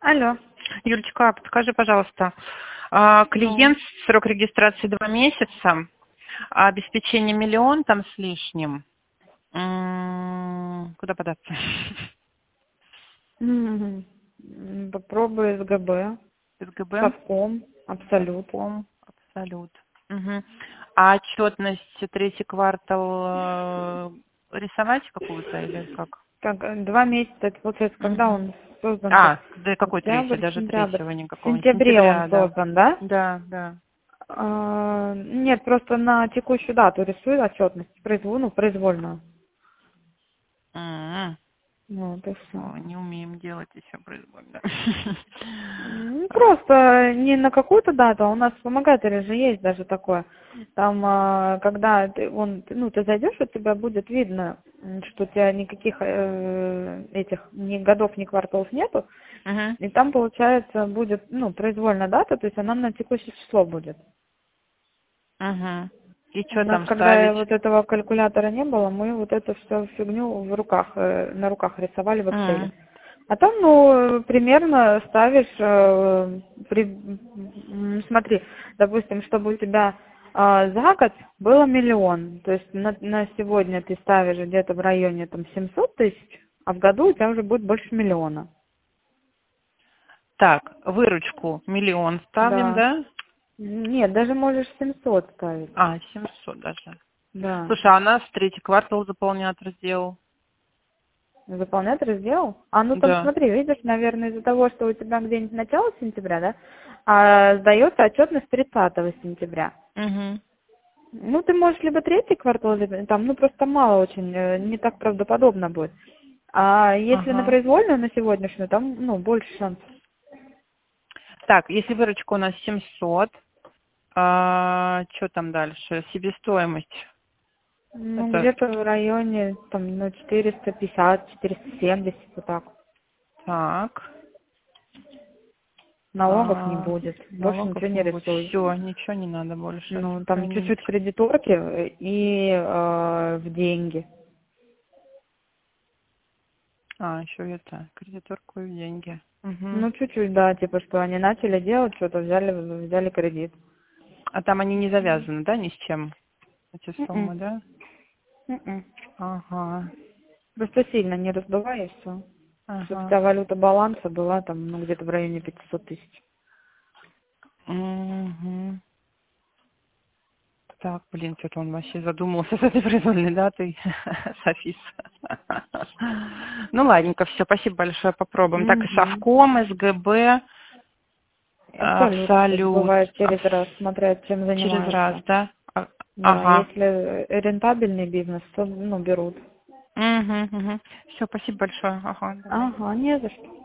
Алло. Юлечка, подскажи, пожалуйста, Ну, клиент, срок регистрации 2 месяца, а обеспечение 1 000 000 там с лишним. Куда податься? попробуй СГБ, СГБ, Совком, Абсолют. Совком, Абсолют. Мгм. А отчетность третий квартал рисовать какую-то или как? Так, 2 месяца, это получается, когда Мгм. он создан-то? Да какой третий, Октябрь, даже сентябрь. третьего В никакого. сентябре он Сентября, да. создан, да? Да, да. Нет, просто на текущую дату рисую отчетность, произвольную. М. Вот, и все. Ой, не умеем делать еще произвольно. Просто не на какую-то дату, а у нас вспомогатель же есть даже такое. Там, когда ты зайдешь, у тебя будет видно, что у тебя никаких этих ни годов, ни кварталов нету, Мгм, и там, получается, будет, произвольная дата, то есть она на текущее число будет. мгм. И У что нас, там когда ставить? вот этого калькулятора не было, мы вот эту всю фигню на руках рисовали в Excel. М, А там, примерно ставишь, смотри, допустим, чтобы у тебя за год было 1 000 000, то есть на сегодня ты ставишь где-то в районе там 700 тысяч, а в году у тебя уже будет больше 1 000 000. Так, выручку 1 000 000 ставим, Да. да? Нет, даже можешь 700 ставить. 700 даже. Да. Слушай, а у нас третий квартал заполнятор сделал. Заполнять раздел? Там Да. смотри, видишь, наверное, из-за того, что у тебя где-нибудь начало сентября, да, а сдается отчетность 30 сентября. Угу. Ты можешь либо третий квартал, либо там, просто мало очень, не так правдоподобно будет. А если на Ага. произвольную, на сегодняшнюю, там, больше шансов. Так, если выручка у нас 700, что там дальше? Себестоимость. Это Где-то в районе, там, 450, 470, вот так. так. Налогов не будет, больше Налогов ничего не не будет. рисуй. Все, ничего не надо больше Там сохранить. чуть-чуть кредиторки и в деньги. Еще это, кредиторку и деньги. Угу. Чуть-чуть, да, типа, что они начали делать, что-то взяли кредит. А там они не завязаны, да, ни с чем, эти М-м, суммы, да? м-м. Ага, Просто сильно не раздувай, и все. Чтобы ага. вся валюта баланса была там, где-то в районе 500 тысяч. Угу. Так, блин, что-то он вообще задумался с этой произвольной датой. Софис. Ну, ладненько, все, спасибо большое, попробуем. Так, и Угу. Совком, СГБ, Абсолют, кстати, Абсолют. бывает через раз, смотря чем Через раз, занимаешься. да? Да, Ага. если рентабельный бизнес, то, берут. Угу, угу. Все, спасибо большое. Ага, давай. Ага, не за что.